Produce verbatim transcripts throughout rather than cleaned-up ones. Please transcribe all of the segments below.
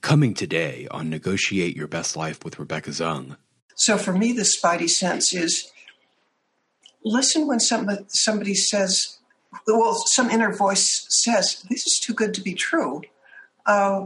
Coming today on Negotiate Your Best Life with Rebecca Zung. So for me, the spidey sense is listen when somebody, somebody says, well, some inner voice says, this is too good to be true. Uh,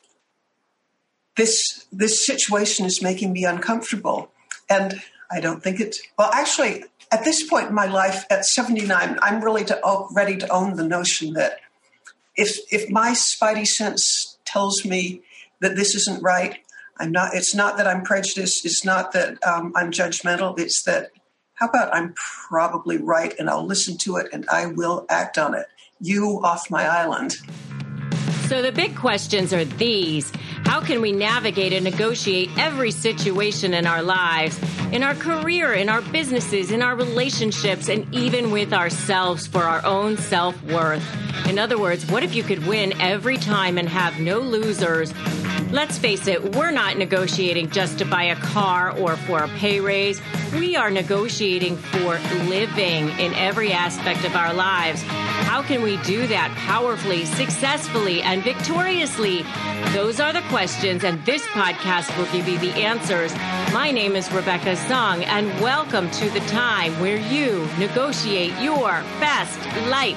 this this situation is making me uncomfortable. And I don't think it's, well, actually, at this point in my life, at seventy-nine, I'm really to, oh, ready to own the notion that if if my spidey sense tells me that this isn't right, I'm not, it's not that I'm prejudiced, it's not that um, I'm judgmental, it's that, how about I'm probably right and I'll listen to it and I will act on it. You off my island. So the big questions are these. How can we navigate and negotiate every situation in our lives, in our career, in our businesses, in our relationships, and even with ourselves for our own self-worth? In other words, what if you could win every time and have no losers? Let's face it, we're not negotiating just to buy a car or for a pay raise. We are negotiating for living in every aspect of our lives. How can we do that powerfully, successfully, and victoriously? Those are the questions, and this podcast will give you the answers. My name is Rebecca Zung, and welcome to the time where you negotiate your best life.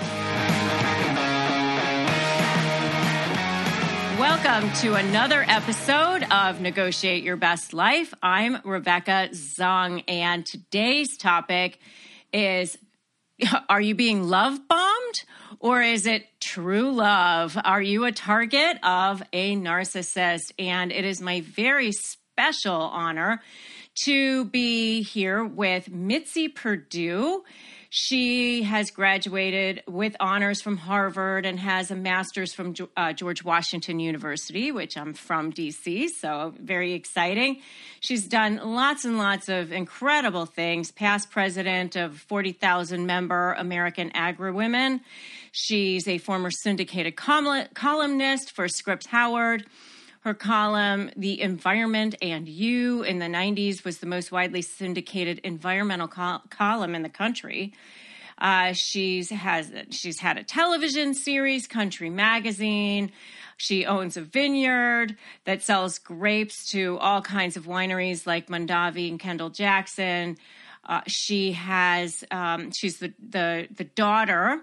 Welcome to another episode of Negotiate Your Best Life. I'm Rebecca Zung, and today's topic is, are you being love-bombed or is it true love? Are you a target of a narcissist? And it is my very special honor to be here with Mitzi Perdue. She has graduated with honors from Harvard and has a master's from uh, George Washington University, which I'm from D C, so very exciting. She's done lots and lots of incredible things, past president of forty thousand member American Agri-Women. She's a former syndicated col- columnist for Scripps Howard. Her column, The Environment and You, in the nineties was the most widely syndicated environmental col- column in the country. Uh, she's has she's had a television series, Country Magazine. She owns a vineyard that sells grapes to all kinds of wineries like Mondavi and Kendall Jackson. Uh, she has um, she's the, the the daughter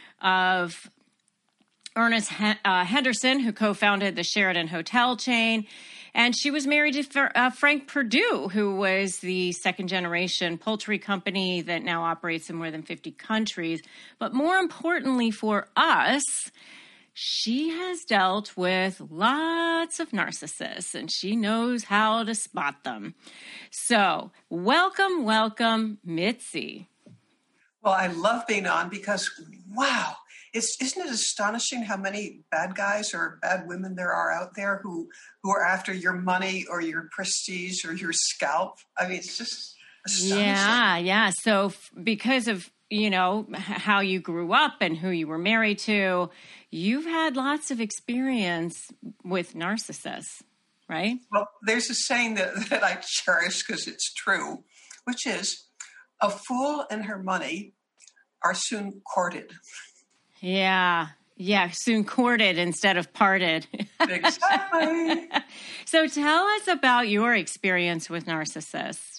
of Ernest uh, Henderson, who co-founded the Sheraton hotel chain. And she was married to uh, Frank Perdue, who was the second-generation poultry company that now operates in more than fifty countries. But more importantly for us, she has dealt with lots of narcissists, and she knows how to spot them. So welcome, welcome, Mitzi. Well, I love being on because, wow, It's, isn't it astonishing how many bad guys or bad women there are out there who, who are after your money or your prestige or your scalp? I mean, it's just astonishing. Yeah, yeah. So f- because of, you know, h- how you grew up and who you were married to, you've had lots of experience with narcissists, right? Well, there's a saying that, that I cherish because it's true, which is, a fool and her money are soon courted. Yeah. Yeah. Soon courted instead of parted. Exactly. So tell us about your experience with narcissists.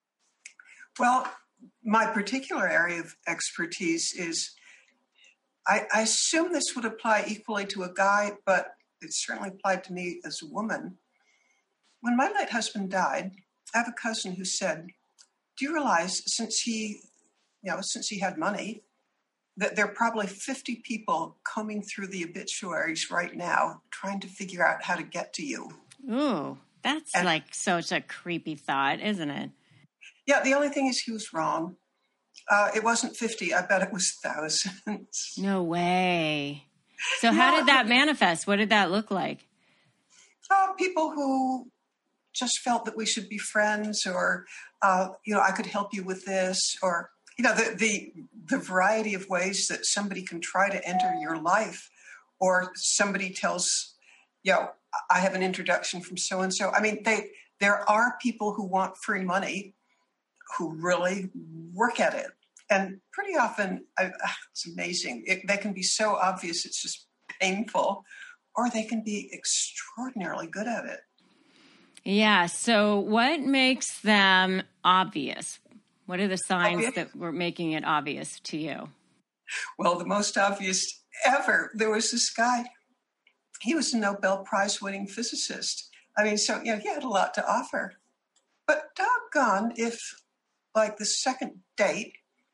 Well, my particular area of expertise is, I, I assume this would apply equally to a guy, but it certainly applied to me as a woman. When my late husband died, I have a cousin who said, do you realize since he, you know, since he had money, that there are probably fifty people combing through the obituaries right now trying to figure out how to get to you. Ooh, that's and, like such a creepy thought, isn't it? Yeah, the only thing is he was wrong. Uh, it wasn't fifty. I bet it was thousands. No way. So yeah. How did that manifest? What did that look like? Uh, people who just felt that we should be friends or, uh, you know, I could help you with this or... You know, the, the the variety of ways that somebody can try to enter your life, or somebody tells, you know, I have an introduction from so-and-so. I mean, they there are people who want free money who really work at it. And pretty often, I, it's amazing. It, they can be so obvious, it's just painful. or they can be extraordinarily good at it. Yeah. So what makes them obvious? What are the signs Obvious? that were making it obvious to you? Well, the most obvious ever, there was this guy, he was a Nobel Prize winning physicist. I mean, so, you know, he had a lot to offer. But doggone if, like, the second date,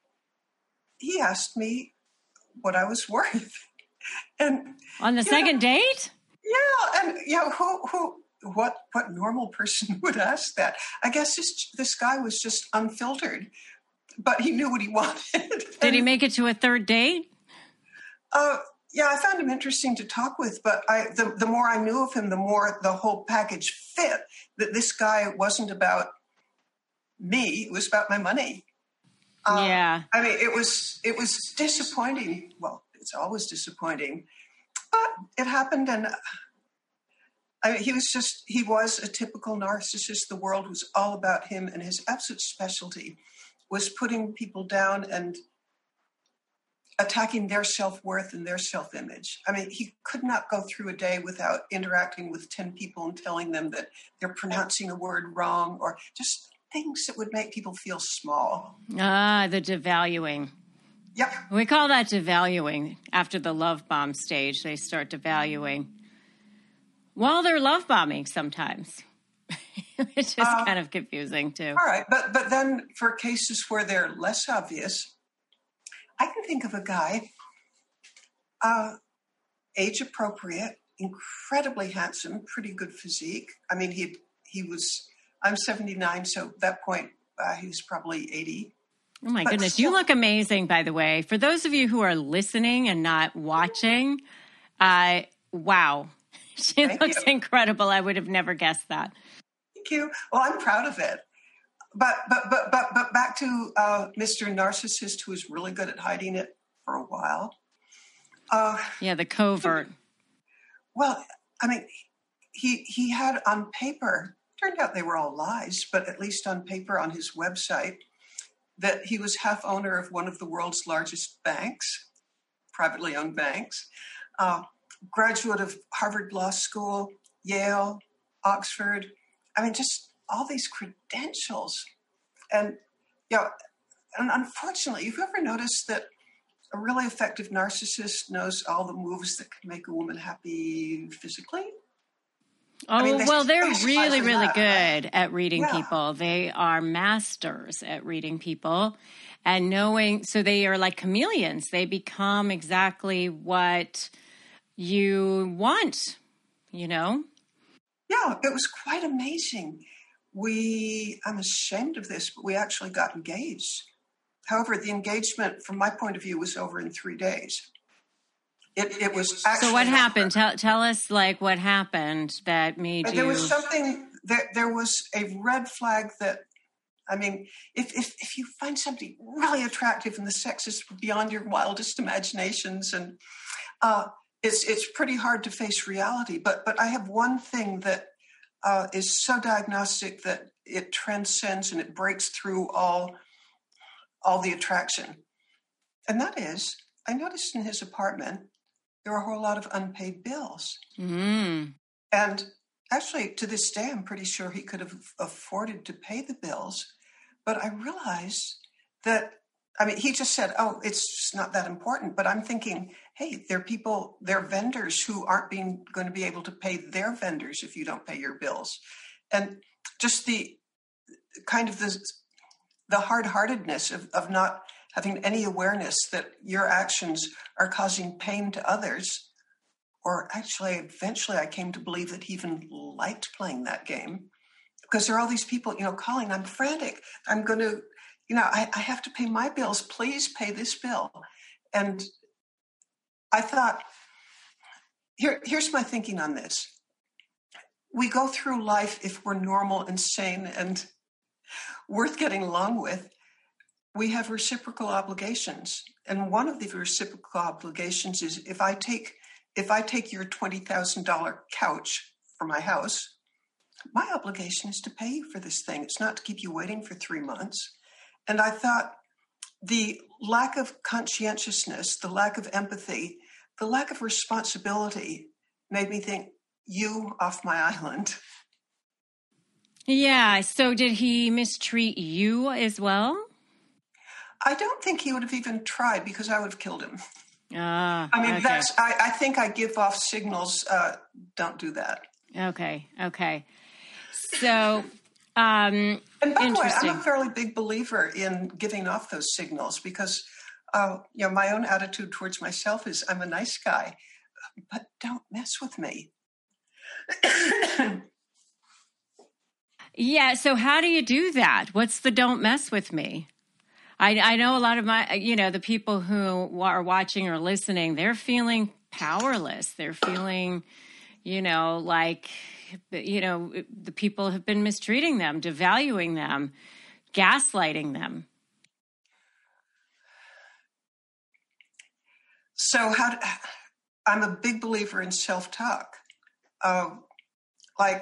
he asked me what I was worth. And on the second know, date? Yeah. And, you know, who, who, what, what normal person would ask that? I guess this, this guy was just unfiltered, but he knew what he wanted. Did and, he make it to a third date? Uh, yeah, I found him interesting to talk with, but I, the, the more I knew of him, the more the whole package fit, that this guy wasn't about me, it was about my money. Um, yeah. I mean, it was, it was disappointing. Well, it's always disappointing, but it happened. And I mean, he was just, he was a typical narcissist. The world was all about him, and his absolute specialty was putting people down and attacking their self-worth and their self-image. I mean, he could not go through a day without interacting with ten people and telling them that they're pronouncing a word wrong, or just things that would make people feel small. Ah, the devaluing. Yep. We call that devaluing. After the love bomb stage, they start devaluing. While they're love bombing sometimes. It's just uh, kind of confusing too. All right. But, but then for cases where they're less obvious, I can think of a guy, uh, age appropriate, incredibly handsome, pretty good physique. I mean, he he was, I'm seventy-nine, so at that point, uh, he was probably eighty. Oh my but goodness. still, you look amazing, by the way. For those of you who are listening and not watching, uh, wow. She looks you. incredible. I would have never guessed that. Thank you. Well, I'm proud of it. But but but but but back to uh, Mister Narcissist, who was really good at hiding it for a while. Uh, yeah, the covert. Well, I mean, he he had on paper. Turned out they were all lies, but at least on paper on his website, that he was half owner of one of the world's largest banks, privately owned banks, uh, graduate of Harvard Law School, Yale, Oxford. I mean, just all these credentials. And, you know, and unfortunately, you've ever noticed that a really effective narcissist knows all the moves that can make a woman happy physically? Oh, I mean, they, well, they're really, really that. good at reading yeah. people. They are masters at reading people and knowing. So they are like chameleons. They become exactly what you want, you know? Yeah, it was quite amazing. We, I'm ashamed of this, but we actually got engaged. However, the engagement, from my point of view, was over in three days. It, it was actually. So what happened? Tell, tell us, like, what happened that made there you. There was something, there, there was a red flag that, I mean, if, if, if you find somebody really attractive and the sex is beyond your wildest imaginations, and uh, it's it's pretty hard to face reality. But but I have one thing that uh, is so diagnostic that it transcends and it breaks through all all the attraction. And that is, I noticed in his apartment, there were a whole lot of unpaid bills. Mm. And actually, to this day, I'm pretty sure he could have afforded to pay the bills. But I realized that, I mean, he just said, oh, it's just not that important. But I'm thinking, hey, there are people, there are vendors who aren't being going to be able to pay their vendors if you don't pay your bills. And just the kind of the, the hard-heartedness of, of not having any awareness that your actions are causing pain to others. Or actually, eventually I came to believe that he even liked playing that game, because there are all these people, you know, calling, I'm frantic. I'm going to, you know, I, I have to pay my bills. Please pay this bill. And I thought, here, here's my thinking on this. We go through life, if we're normal and sane and worth getting along with, we have reciprocal obligations. And one of the reciprocal obligations is if I take if I take your twenty thousand dollars couch for my house, my obligation is to pay you for this thing. It's not to keep you waiting for three months. And I thought the lack of conscientiousness, the lack of empathy, the lack of responsibility made me think, you off my island. Yeah. So did he mistreat you as well? I don't think he would have even tried because I would have killed him. Ah, I mean, okay. that's, I, I think I give off signals, uh, don't do that. Okay. Okay. So, um, And by the way, interesting. I'm a fairly big believer in giving off those signals because, uh, you know, my own attitude towards myself is I'm a nice guy, but don't mess with me. Yeah. So how do you do that? What's the don't mess with me? I, I know a lot of my, you know, the people who are watching or listening, they're feeling powerless. They're feeling, you know, like, you know, the people have been mistreating them, devaluing them, gaslighting them. So how do, I'm a big believer in self-talk. Uh, like,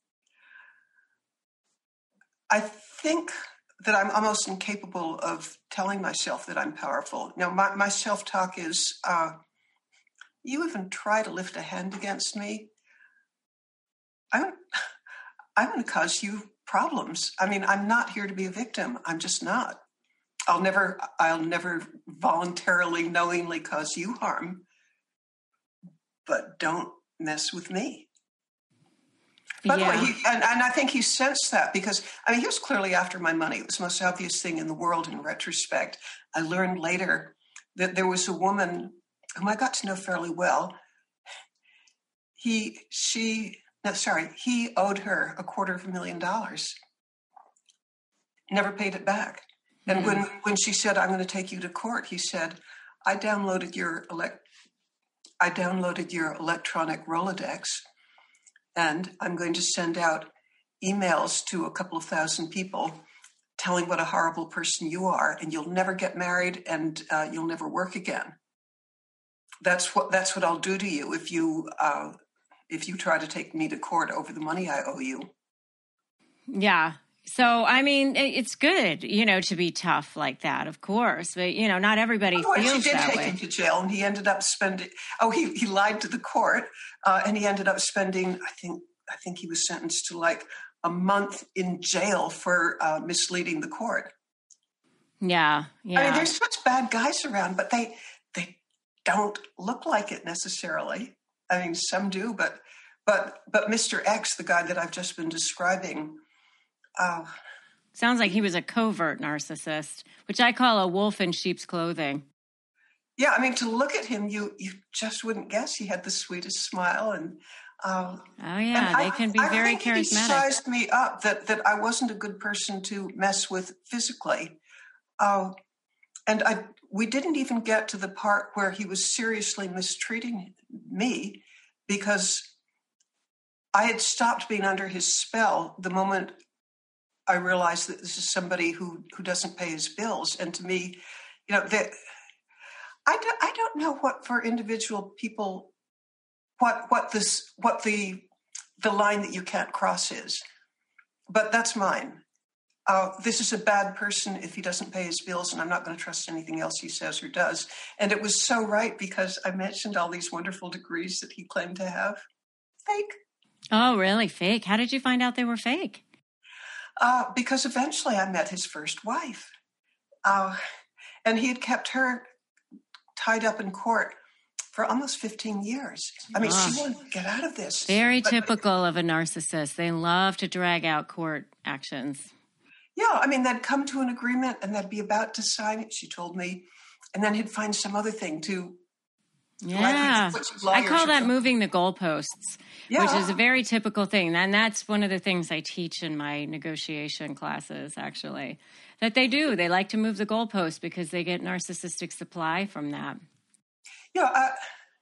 I think that I'm almost incapable of telling myself that I'm powerful. Now, my, my self-talk is, uh, you even try to lift a hand against me, I'm, I'm going to cause you problems. I mean, I'm not here to be a victim. I'm just not. I'll never, I'll never voluntarily, knowingly cause you harm, but don't mess with me. By the Yeah. way, he, and, and I think he sensed that because, I mean, he was clearly after my money. It was the most obvious thing in the world in retrospect. I learned later that there was a woman whom I got to know fairly well. He, she, no, sorry, he owed her a quarter of a million dollars. Never paid it back. And mm. when, when she said, I'm going to take you to court, he said, I downloaded your elect, I downloaded your electronic Rolodex. And I'm going to send out emails to a couple of thousand people telling what a horrible person you are, and you'll never get married, and uh, you'll never work again. That's what that's what I'll do to you if you uh, if you try to take me to court over the money I owe you. Yeah. So I mean, it's good, you know, to be tough like that, of course. But you know, not everybody oh, feels she did that take way. him to jail, and he ended up spending. Oh, he he lied to the court, uh, and he ended up spending. I think I think he was sentenced to like a month in jail for uh, misleading the court. Yeah, yeah. I mean, there's such bad guys around, but they they don't look like it necessarily. I mean, some do, but but but Mister X, the guy that I've just been describing. Uh, Sounds like he was a covert narcissist, which I call a wolf in sheep's clothing. Yeah, I mean, to look at him, you you just wouldn't guess he had the sweetest smile, and uh, oh yeah, they I, can be I very think charismatic. He sized me up that that I wasn't a good person to mess with physically, uh, and I we didn't even get to the part where he was seriously mistreating me because I had stopped being under his spell the moment I realized that this is somebody who, who doesn't pay his bills. And to me, you know, that I don't, I don't know what for individual people, what, what this, what the, the line that you can't cross is, but that's mine. Uh, this is a bad person if he doesn't pay his bills, and I'm not going to trust anything else he says or does. And it was so right because I mentioned all these wonderful degrees that he claimed to have. Fake. Oh, really? Fake? How did you find out they were fake? Uh, because eventually I met his first wife. Uh, and he had kept her tied up in court for almost fifteen years. I mean, oh. she wanted to get out of this. Very but, typical of a narcissist. They love to drag out court actions. Yeah, I mean, they'd come to an agreement and they'd be about to sign it, she told me, and then he'd find some other thing to... Yeah, I call that moving the goalposts, yeah. which is a very typical thing. And that's one of the things I teach in my negotiation classes, actually, that they do. They like to move the goalposts because they get narcissistic supply from that. Yeah, uh,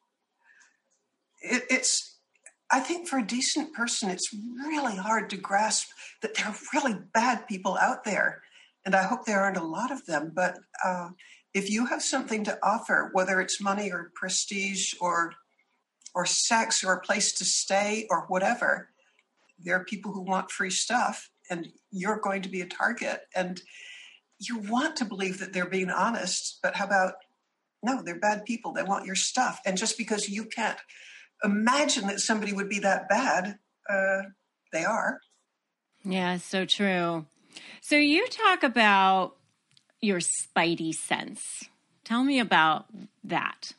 it, it's, I think for a decent person, it's really hard to grasp that there are really bad people out there. And I hope there aren't a lot of them, but... Uh, if you have something to offer, whether it's money or prestige or or sex or a place to stay or whatever, there are people who want free stuff and you're going to be a target. And you want to believe that they're being honest, but how about, no, they're bad people. They want your stuff. And just because you can't imagine that somebody would be that bad. Uh, they are. Yeah, so true. So you talk about your spidey sense. Tell me about that.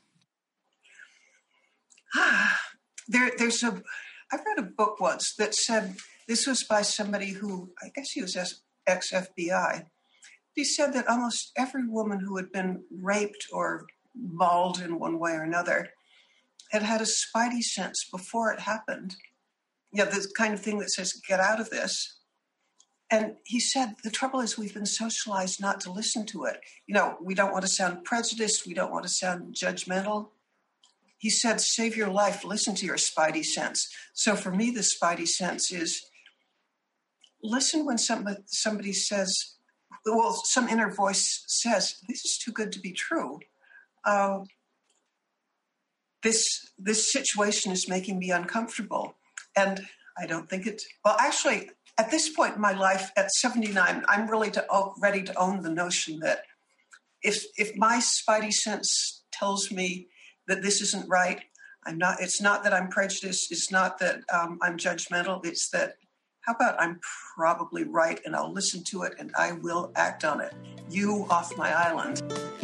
there, there's a, I read a book once that said, this was by somebody who, I guess he was ex-F B I. He said that almost every woman who had been raped or mauled in one way or another had had a spidey sense before it happened. You know, the kind of thing that says, get out of this. And he said, the trouble is we've been socialized not to listen to it. You know, we don't want to sound prejudiced. We don't want to sound judgmental. He said, save your life, listen to your spidey sense. So for me, the spidey sense is listen when somebody, somebody says, well, some inner voice says, this is too good to be true. Uh, this, this situation is making me uncomfortable. And I don't think it's, well, actually, at this point in my life, at seventy-nine, I'm really to, oh, ready to own the notion that if if my spidey sense tells me that this isn't right, I'm not. It's not that I'm prejudiced. It's not that um, I'm judgmental. It's that, how about I'm probably right, and I'll listen to it, and I will act on it. You off my island.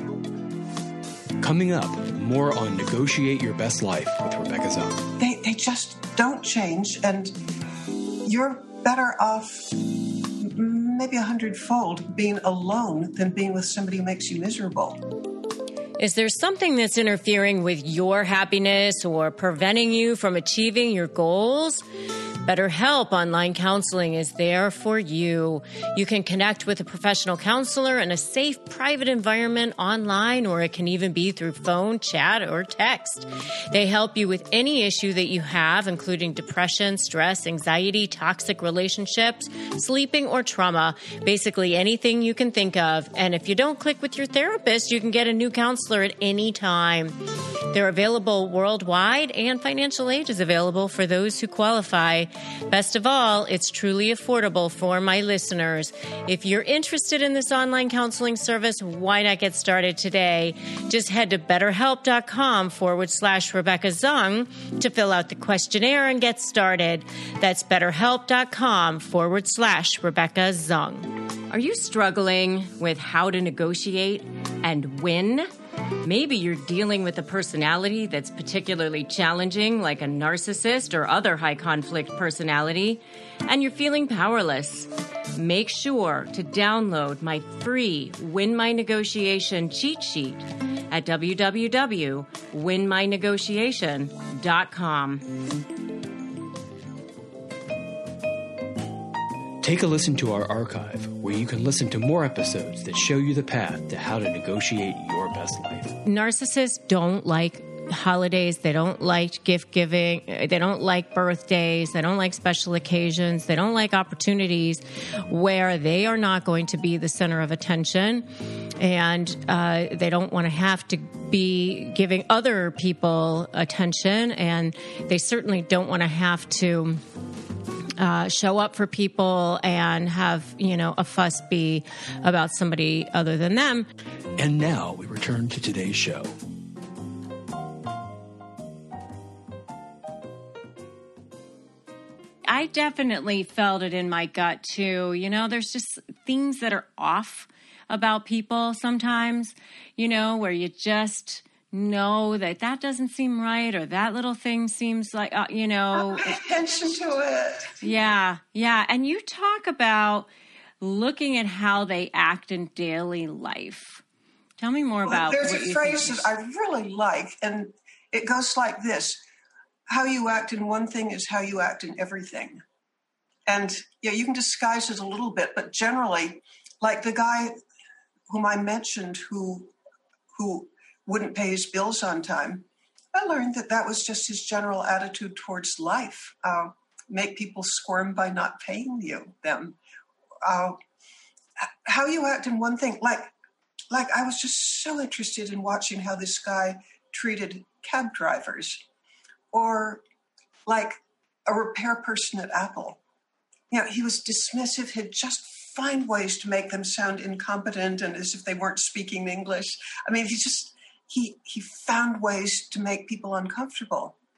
Coming up, more on Negotiate Your Best Life with Rebecca Zung. They they just don't change, and you're better off maybe a hundredfold being alone than being with somebody who makes you miserable. Is there something that's interfering with your happiness or preventing you from achieving your goals? BetterHelp Online Counseling is there for you. You can connect with a professional counselor in a safe, private environment online, or it can even be through phone, chat, or text. They help you with any issue that you have, including depression, stress, anxiety, toxic relationships, sleeping, or trauma. Basically anything you can think of. And if you don't click with your therapist, you can get a new counselor at any time. They're available worldwide, and financial aid is available for those who qualify. Best of all, it's truly affordable for my listeners. If you're interested in this online counseling service, why not get started today? Just head to betterhelp.com forward slash Rebecca Zung to fill out the questionnaire and get started. That's betterhelp.com forward slash Rebecca Zung. Are you struggling with how to negotiate and win? Maybe you're dealing with a personality that's particularly challenging, like a narcissist or other high conflict personality, and you're feeling powerless. Make sure to download my free Win My Negotiation cheat sheet at w w w dot win my negotiation dot com. Take a listen to our archive, where you can listen to more episodes that show you the path to how to negotiate your best life. Narcissists don't like holidays. They don't like gift giving. They don't like birthdays. They don't like special occasions. They don't like opportunities where they are not going to be the center of attention. And uh, they don't want to have to be giving other people attention. And they certainly don't want to have to Uh, show up for people and have, you know, a fuss be about somebody other than them. And now we return to today's show. I definitely felt it in my gut too. You know, there's just things that are off about people sometimes, you know, where you just know that that doesn't seem right, or that little thing seems like, uh, you know. Pay attention to it. Yeah, yeah. And you talk about looking at how they act in daily life. Tell me more about well, there's what a you phrase think. that I really like, and it goes like this. How you act in one thing is how you act in everything. And yeah, you can disguise it a little bit, but generally, like the guy whom I mentioned who who wouldn't pay his bills on time, I learned that that was just his general attitude towards life. Uh, make people squirm by not paying you them. Uh, how you act in one thing, like like I was just so interested in watching how this guy treated cab drivers, or like a repair person at Apple. You know, he was dismissive. He'd just find ways to make them sound incompetent and as if they weren't speaking English. I mean, he just, he he found ways to make people uncomfortable.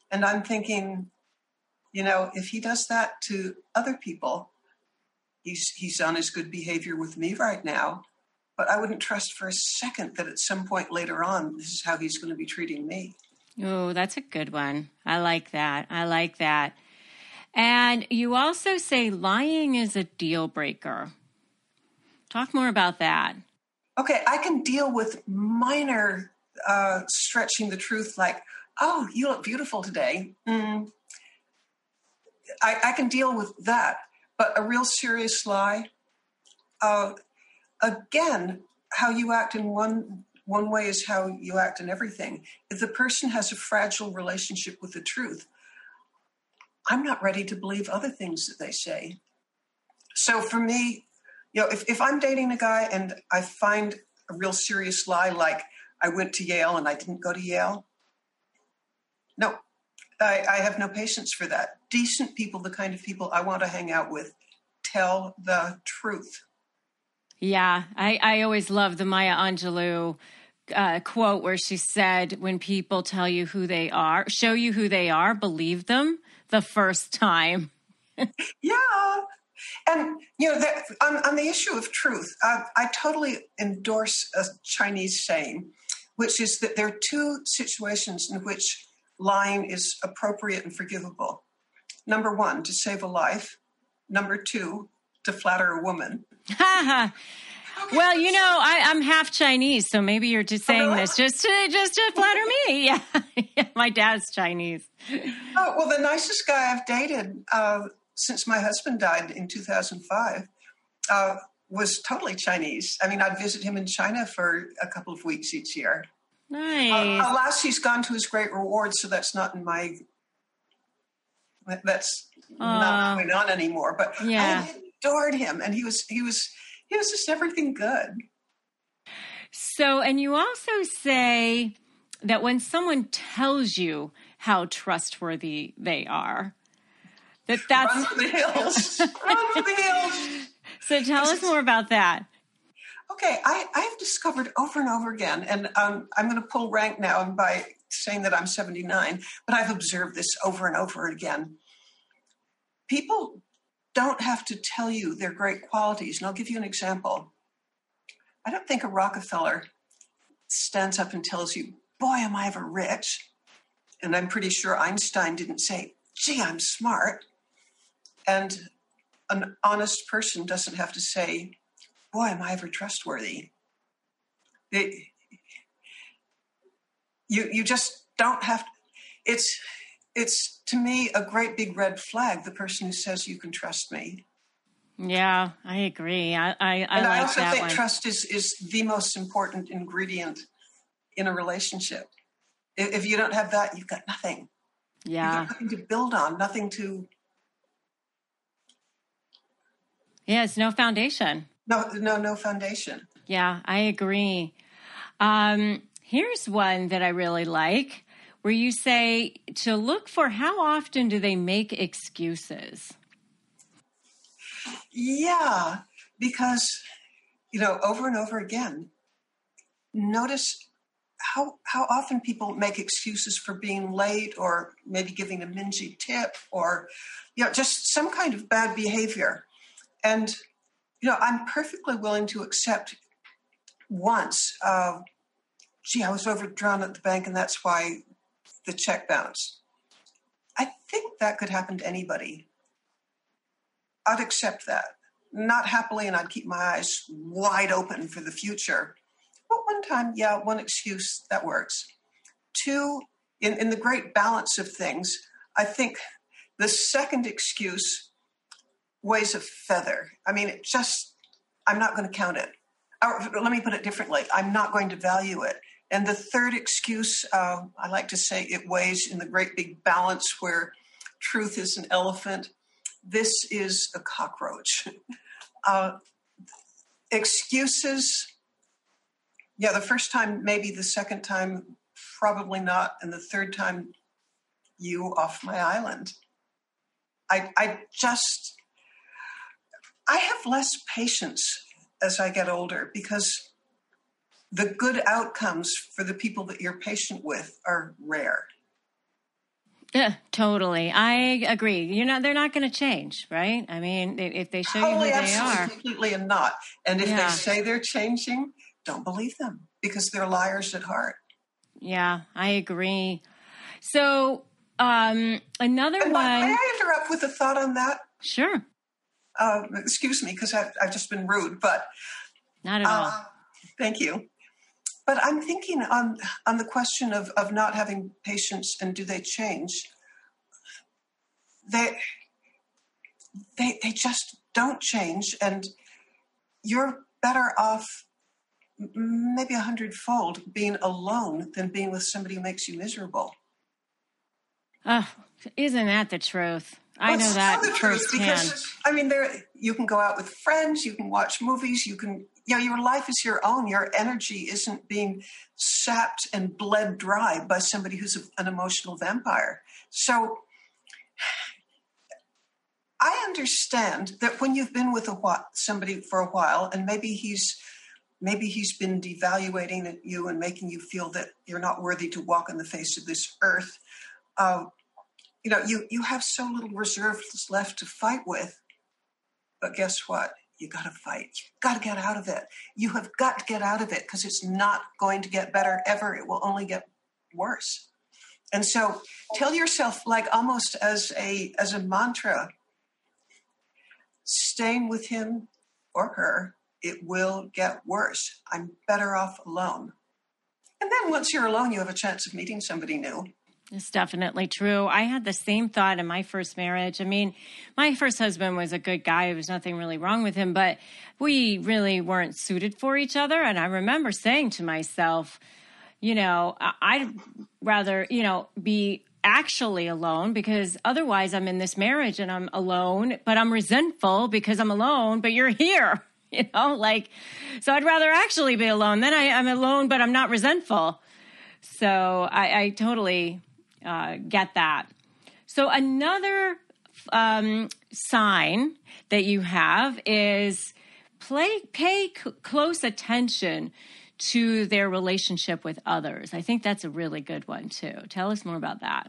And I'm thinking, you know, if he does that to other people, he's he's on his good behavior with me right now. But I wouldn't trust for a second that at some point later on, this is how he's going to be treating me. Oh, that's a good one. I like that. I like that. And you also say lying is a deal breaker. Talk more about that. Okay, I can deal with minor uh, stretching the truth, like, oh, you look beautiful today. Mm. I, I can deal with that. But a real serious lie, uh, again, how you act in one one way is how you act in everything. If the person has a fragile relationship with the truth, I'm not ready to believe other things that they say. So for me, you know, if, if I'm dating a guy and I find a real serious lie, like I went to Yale and I didn't go to Yale, no, I, I have no patience for that. Decent people, the kind of people I want to hang out with, tell the truth. Yeah, I, I always love the Maya Angelou uh, quote where she said, when people tell you who they are, show you who they are, believe them the first time. Yeah. And, you know, that, on, on the issue of truth, uh, I totally endorse a Chinese saying, which is that there are two situations in which lying is appropriate and forgivable. Number one, to save a life. Number two, to flatter a woman. Well, you know, I, I'm half Chinese, so maybe you're just saying oh, really? this just to just to flatter me. Yeah. Yeah, my dad's Chinese. Oh, well, the nicest guy I've dated uh, since my husband died in two thousand five uh, was totally Chinese. I mean, I'd visit him in China for a couple of weeks each year. Nice. Uh, alas, he's gone to his great reward, so that's not in my. That's uh, not going on anymore. But yeah. I adored him, and he was he was he was just everything good. So, and you also say that when someone tells you how trustworthy they are, that that's run for the hills, run for the hills. So, tell us more about that. Okay, I, I've discovered over and over again, and um, I'm going to pull rank now by saying that I'm seventy-nine, but I've observed this over and over again. People don't have to tell you their great qualities, and I'll give you an example. I don't think a Rockefeller stands up and tells you, boy, am I ever rich. And I'm pretty sure Einstein didn't say, gee, I'm smart. And an honest person doesn't have to say, boy, am I ever trustworthy. It, you you just don't have to. It's, it's, to me, a great big red flag, the person who says you can trust me. Yeah, I agree. I, I, I and like I also that think one. trust is, is the most important ingredient in a relationship. If, if you don't have that, you've got nothing. Yeah. You've got nothing to build on, nothing to... Yeah, it's no foundation. No, no, no foundation. Yeah, I agree. Um, here's one that I really like, where you say to look for how often do they make excuses? Yeah, because, you know, over and over again, notice how how often people make excuses for being late or maybe giving a mingy tip or, you know, just some kind of bad behavior. And, you know, I'm perfectly willing to accept once, uh, gee, I was overdrawn at the bank and that's why the check bounced. I think that could happen to anybody. I'd accept that. Not happily, and I'd keep my eyes wide open for the future. But one time, yeah, one excuse, that works. Two, in, in the great balance of things, I think the second excuse weighs a feather. I mean, it just, I'm not going to count it. Or let me put it differently. I'm not going to value it. And the third excuse, uh, I like to say it weighs in the great big balance where truth is an elephant. This is a cockroach. Uh, excuses, yeah, the first time, maybe the second time, probably not. And the third time, you off my island. I, I just, I have less patience as I get older because the good outcomes for the people that you're patient with are rare. Yeah, totally. I agree. You know, they're not going to change, right? I mean, if they show Totally, you who they absolutely, are. completely and not. And if Yeah. they say they're changing, don't believe them because they're liars at heart. Yeah, I agree. So um, another and one. May I interrupt with a thought on that? Sure. Uh, excuse me, because I've, I've just been rude, but not at uh, all. Thank you. But I'm thinking on on the question of, of not having patience and do they change? They they they just don't change, and you're better off maybe a hundredfold being alone than being with somebody who makes you miserable. Oh, isn't that the truth? I well, know that the truth firsthand. because I mean, there you can go out with friends, you can watch movies, you can, you know, your life is your own. Your energy isn't being sapped and bled dry by somebody who's a, an emotional vampire. So I understand that when you've been with a while, somebody for a while, and maybe he's maybe he's been devaluating you and making you feel that you're not worthy to walk on the face of this earth. Uh, you know, you you have so little reserve left to fight with. But guess what? You got to fight. You got to get out of it. You have got to get out of it because it's not going to get better ever. It will only get worse. And so, tell yourself, like almost as a as a mantra, staying with him or her, it will get worse. I'm better off alone. And then once you're alone, you have a chance of meeting somebody new. It's definitely true. I had the same thought in my first marriage. I mean, my first husband was a good guy. There was nothing really wrong with him, but we really weren't suited for each other. And I remember saying to myself, you know, I'd rather, you know, be actually alone because otherwise I'm in this marriage and I'm alone, but I'm resentful because I'm alone, but you're here, you know, like, so I'd rather actually be alone. Then I, I'm alone, but I'm not resentful. So I, I totally uh, get that. So another um, sign that you have is play, pay c- close attention to their relationship with others. I think that's a really good one too. Tell us more about that.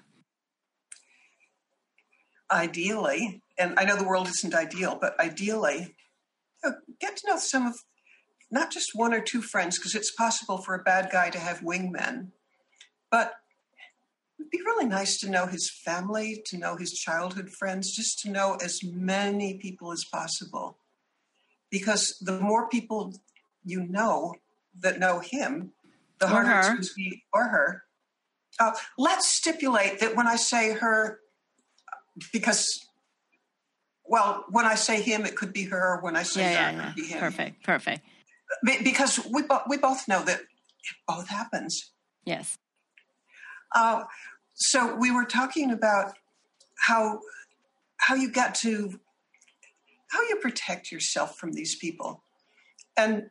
Ideally, and I know the world isn't ideal, but ideally, you know, get to know some of, not just one or two friends, because it's possible for a bad guy to have wingmen, but it'd be really nice to know his family, to know his childhood friends, just to know as many people as possible. Because the more people you know that know him, the harder it's going to be, or her. Uh, let's stipulate that when I say her, because, well, when I say him, it could be her. When I say yeah, her, yeah, it yeah. could be him. Perfect, perfect. Because we, bo- we both know that it both happens. Yes. Uh, so we were talking about how how you get to, how you protect yourself from these people. And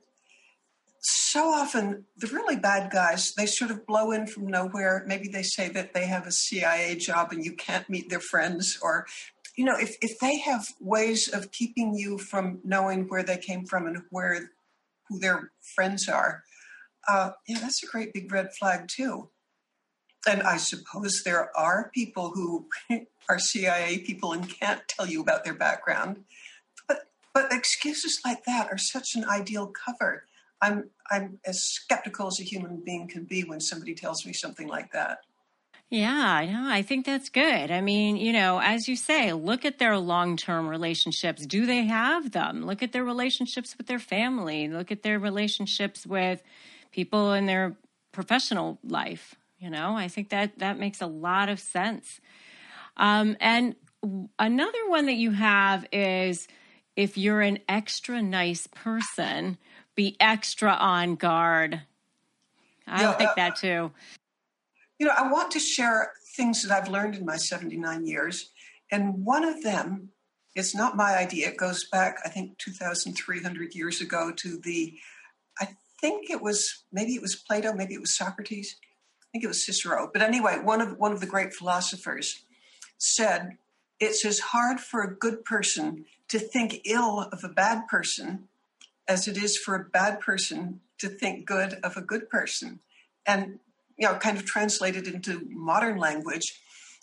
so often, the really bad guys, they sort of blow in from nowhere. Maybe they say that they have a C I A job and you can't meet their friends. Or, you know, if, if they have ways of keeping you from knowing where they came from and where who their friends are, uh, yeah, that's a great big red flag too. And I suppose there are people who are C I A people and can't tell you about their background. But but excuses like that are such an ideal cover. I'm I'm as skeptical as a human being can be when somebody tells me something like that. Yeah, no, I think that's good. I mean, you know, as you say, look at their long-term relationships. Do they have them? Look at their relationships with their family. Look at their relationships with people in their professional life. You know, I think that that makes a lot of sense. Um, and another one that you have is if you're an extra nice person, be extra on guard. I Yeah, would think uh, that too. You know, I want to share things that I've learned in my seventy-nine years. And one of them, it's not my idea. It goes back, I think, two thousand three hundred years ago to the, I think it was, maybe it was Plato, maybe it was Socrates. I think it was Cicero. But anyway, one of one of the great philosophers said, it's as hard for a good person to think ill of a bad person as it is for a bad person to think good of a good person. And, you know, kind of translated into modern language,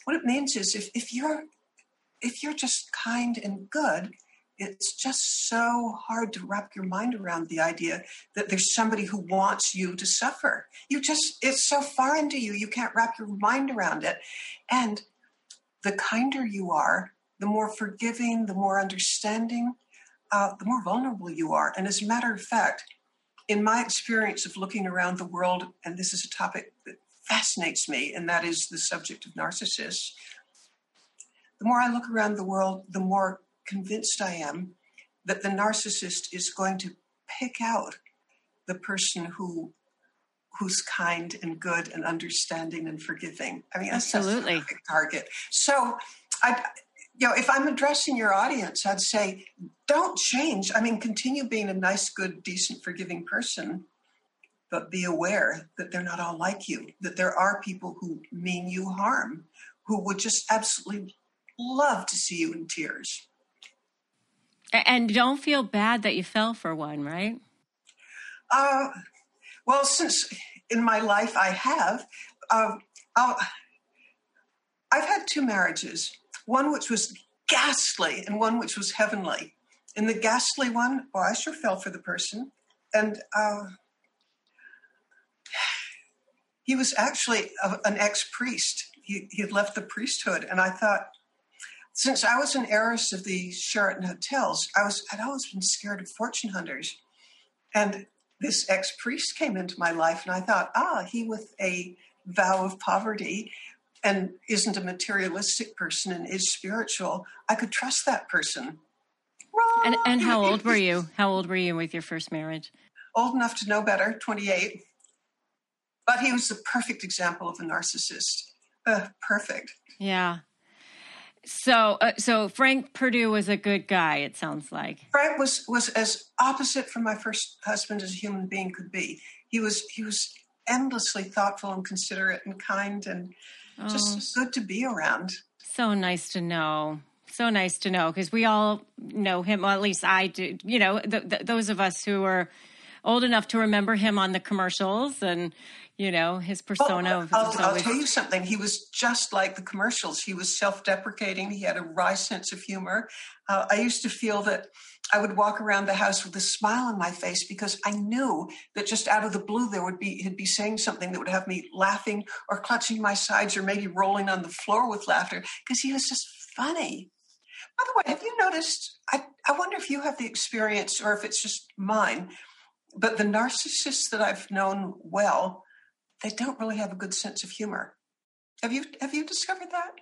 what it means is if, if you're if you're just kind and good, it's just so hard to wrap your mind around the idea that there's somebody who wants you to suffer. You just, it's so foreign to you, you can't wrap your mind around it. And the kinder you are, the more forgiving, the more understanding, uh, the more vulnerable you are. And as a matter of fact, in my experience of looking around the world, and this is a topic that fascinates me, and that is the subject of narcissists, the more I look around the world, the more convinced I am that the narcissist is going to pick out the person who who's kind and good and understanding and forgiving. I mean, that's, Absolutely. that's a perfect target. So, I, you know, if I'm addressing your audience, I'd say, don't change. I mean, continue being a nice, good, decent, forgiving person, but be aware that they're not all like you, that there are people who mean you harm, who would just absolutely love to see you in tears. And don't feel bad that you fell for one, right? Uh, well, since in my life I have, uh, I'll, I've had two marriages, one which was ghastly and one which was heavenly. In the ghastly one, well, I sure fell for the person. And uh, he was actually a, an ex-priest. He, he had left the priesthood. And I thought, since I was an heiress of the Sheraton hotels, I was, I'd always been scared of fortune hunters. And this ex-priest came into my life, and I thought, ah, he with a vow of poverty and isn't a materialistic person and is spiritual, I could trust that person. And, and how old were you? How old were you with your first marriage? Old enough to know better, twenty-eight. But he was the perfect example of a narcissist. Uh, perfect. Yeah. So, uh, so Frank Perdue was a good guy, it sounds like. Frank was, was as opposite from my first husband as a human being could be. He was he was endlessly thoughtful and considerate and kind and Oh, just good to be around. so nice to know. So nice to know, because we all know him. Well, at least I do. You know, th- th- those of us who are old enough to remember him on the commercials, and you know, his persona. Well, I'll, was I'll always... tell you something. He was just like the commercials. He was self-deprecating. He had a wry sense of humor. Uh, I used to feel that I would walk around the house with a smile on my face because I knew that just out of the blue there would be he'd be saying something that would have me laughing or clutching my sides or maybe rolling on the floor with laughter because he was just funny. By the way, have you noticed? I, I wonder if you have the experience or if it's just mine. But the narcissists that I've known well, they don't really have a good sense of humor. Have you have you discovered that?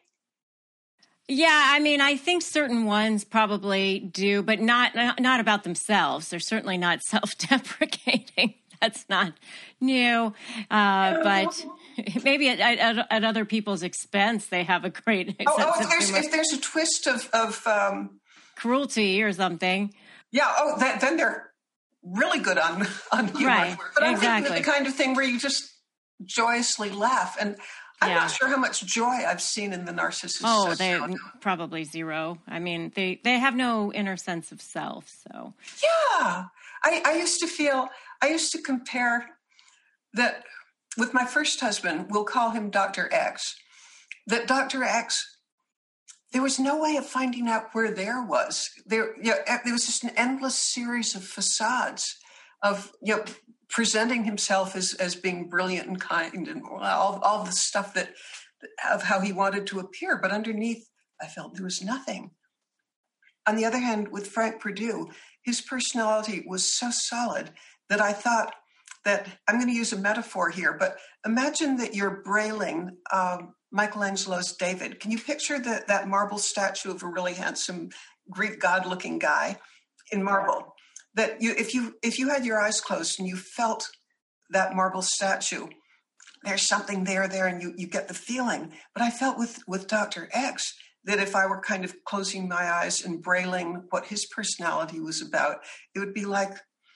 Yeah, I mean, I think certain ones probably do, but not not about themselves. They're certainly not self-deprecating. That's not new. Uh, but maybe at, at, at other people's expense, they have a great Oh, sense oh if, of there's, humor. if there's a twist of, of um, Cruelty or something. yeah, oh, that, then they're really good on, on humor. Right, But I'm exactly. thinking of the kind of thing where you just joyously laugh. And I'm Yeah. not sure how much joy I've seen in the narcissists. Oh, uh, they shown. probably zero. I mean, they, they have no inner sense of self. So Yeah. I, I used to feel, I used to compare that with my first husband, we'll call him Doctor X, that Doctor X, there was no way of finding out where there was. There, you know, there was just an endless series of facades of, you know, presenting himself as, as being brilliant and kind and all, all the stuff that of how he wanted to appear. But underneath, I felt there was nothing. On the other hand, with Frank Perdue, his personality was so solid that I thought that, I'm going to use a metaphor here, but imagine that you're brailing um, Michelangelo's David. Can you picture the, that marble statue of a really handsome Greek god-looking guy in marble? That you, if you if you had your eyes closed and you felt that marble statue, there's something there, there, and you, you get the feeling. But I felt with, with Doctor X that if I were kind of closing my eyes and brailing what his personality was about, it would be like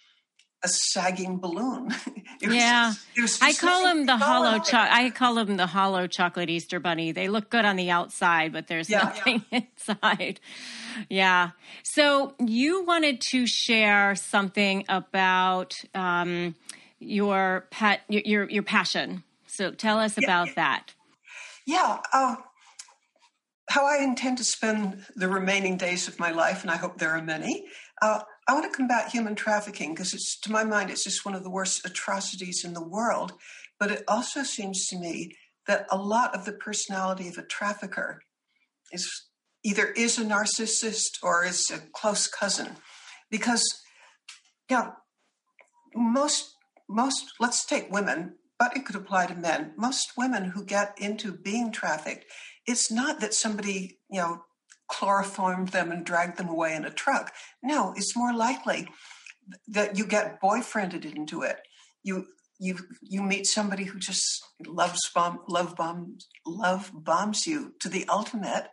a sagging balloon. It was yeah, just- it was I just call nothing him the solid. hollow. Cho- I call him the hollow chocolate Easter bunny. They look good on the outside, but there's Yeah, nothing inside. Yeah. So you wanted to share something about um, your pet, your, your your passion. So tell us Yeah, about yeah. that. Yeah. Uh, how I intend to spend the remaining days of my life, and I hope there are many. Uh, I want to combat human trafficking because it's, to my mind, it's just one of the worst atrocities in the world. But it also seems to me that a lot of the personality of a trafficker is either is a narcissist or is a close cousin. Because, you know, most, most, let's take women, but it could apply to men. Most women who get into being trafficked, it's not that somebody, you know, chloroformed them and dragged them away in a truck. No, it's more likely that you get boyfriended into it. You you you meet somebody who just loves bomb love bombs love bombs you to the ultimate,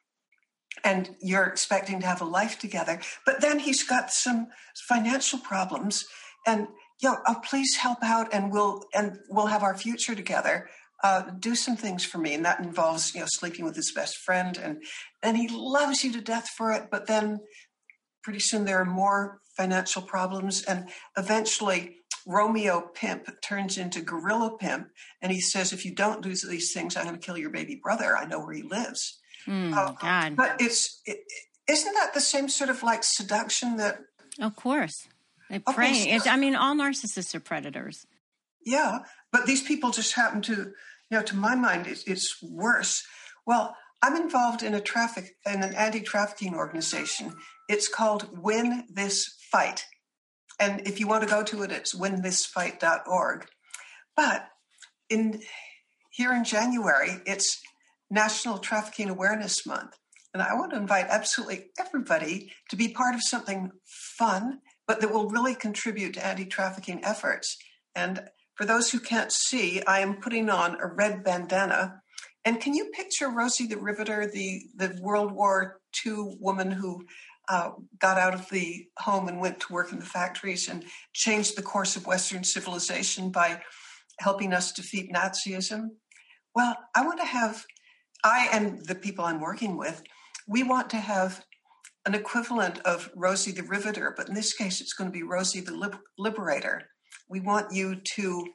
and you're expecting to have a life together. But then he's got some financial problems, and you know, oh, please help out, and we'll and we'll have our future together. Uh, do some things for me. And that involves, you know, sleeping with his best friend. And and he loves you to death for it. But then pretty soon there are more financial problems. And eventually Romeo Pimp turns into Gorilla Pimp. And he says, if you don't do these things, I'm going to kill your baby brother. I know where he lives. Mm, uh, God. But it's, it, isn't that the same sort of like seduction that... Of course. They Okay, prey. so- It's, I mean, all narcissists are predators. Yeah, but these people just happen to, you know, to my mind, it's, it's worse. Well, I'm involved in a traffic, in an anti-trafficking organization. It's called Win This Fight. And if you want to go to it, it's win this fight dot org. But in here in January, it's National Trafficking Awareness Month. And I want to invite absolutely everybody to be part of something fun, but that will really contribute to anti-trafficking efforts. And for those who can't see, I am putting on a red bandana. And can you picture Rosie the Riveter, the, the World War Two woman who uh, got out of the home and went to work in the factories and changed the course of Western civilization by helping us defeat Nazism? Well, I want to have, I and the people I'm working with, we want to have an equivalent of Rosie the Riveter, but in this case, it's going to be Rosie the Lib- Liberator. We want you to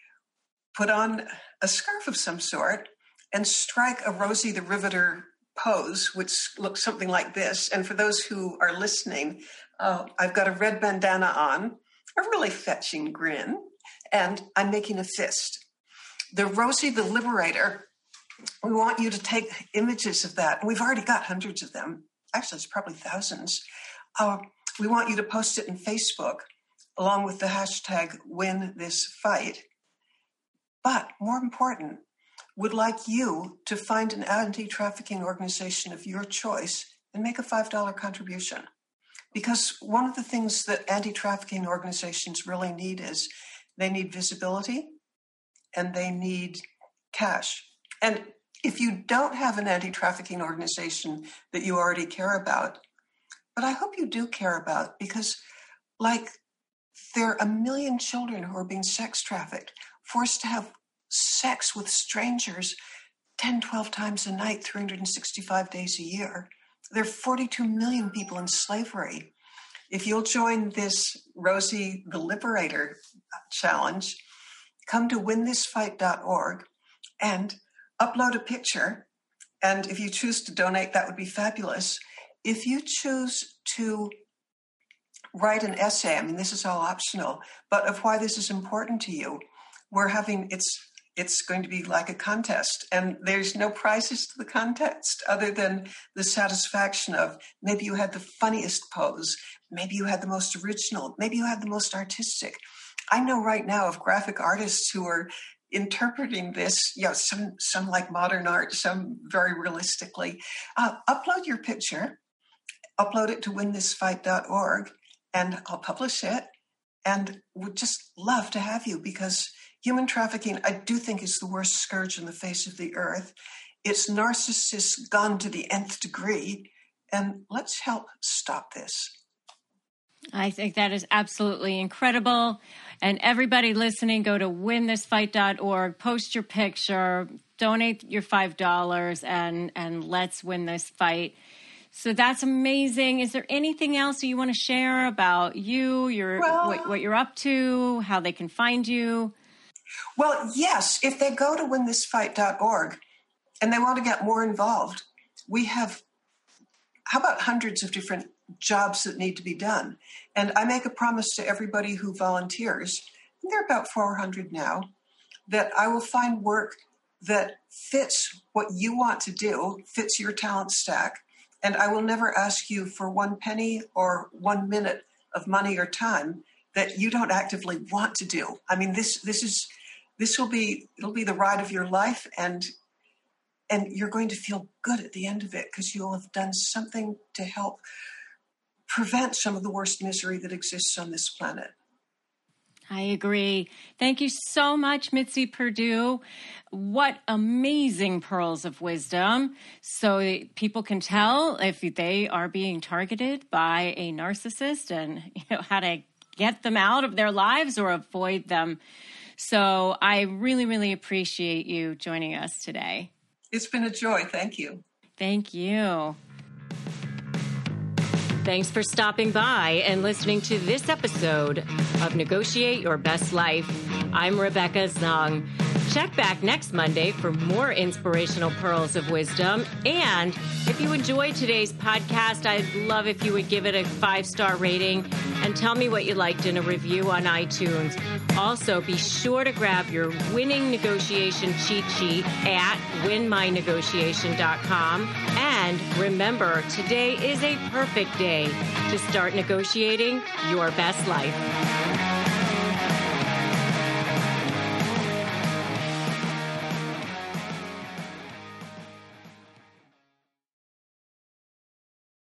put on a scarf of some sort and strike a Rosie the Riveter pose, which looks something like this. And for those who are listening, uh, I've got a red bandana on, a really fetching grin, and I'm making a fist. The Rosie the Liberator, we want you to take images of that. And we've already got hundreds of them. Actually, it's probably thousands. Uh, we want you to post it in Facebook, along with the hashtag Win This Fight. But more important, would like you to find an anti-trafficking organization of your choice and make a five dollars contribution. Because one of the things that anti-trafficking organizations really need is they need visibility and they need cash. And if you don't have an anti-trafficking organization that you already care about, but I hope you do care about, because like there are a million children who are being sex trafficked, forced to have sex with strangers ten, twelve times a night, three hundred sixty-five days a year. There are forty-two million people in slavery. If you'll join this Rosie the Liberator challenge, come to win this fight dot org and upload a picture. And if you choose to donate, that would be fabulous. If you choose to write an essay, I mean, this is all optional, but of why this is important to you, we're having, it's it's going to be like a contest, and there's no prizes to the contest other than the satisfaction of maybe you had the funniest pose, maybe you had the most original, maybe you had the most artistic. I know right now of graphic artists who are interpreting this, you know, some, some like modern art, some very realistically. Uh, upload your picture, upload it to win this fight dot org, and I'll publish it, and would just love to have you, because human trafficking, I do think, is the worst scourge on the face of the earth. It's narcissists gone to the nth degree, and let's help stop this. I think that is absolutely incredible. And everybody listening, go to win this fight dot org, post your picture, donate your five dollars, and, and let's win this fight. So that's amazing. Is there anything else you want to share about you, your Well, what, what you're up to, how they can find you? Well, yes, if they go to win this fight dot org and they want to get more involved, we have, how about hundreds of different jobs that need to be done? And I make a promise to everybody who volunteers, and there are about four hundred now, that I will find work that fits what you want to do, fits your talent stack, and I will never ask you for one penny or one minute of money or time that you don't actively want to do. I mean, this this is this will be it'll be the ride of your life, and and you're going to feel good at the end of it because you'll have done something to help prevent some of the worst misery that exists on this planet. I agree. Thank you so much, Mitzi Perdue. What amazing pearls of wisdom. So people can tell if they are being targeted by a narcissist and, you know, how to get them out of their lives or avoid them. So I really, really appreciate you joining us today. It's been a joy. Thank you. Thank you. Thanks for stopping by and listening to this episode of Negotiate Your Best Life. I'm Rebecca Zung. Check back next Monday for more inspirational pearls of wisdom. And if you enjoyed today's podcast, I'd love if you would give it a five-star rating and tell me what you liked in a review on iTunes. Also, be sure to grab your winning negotiation cheat sheet at win my negotiation dot com. And remember, today is a perfect day to start negotiating your best life.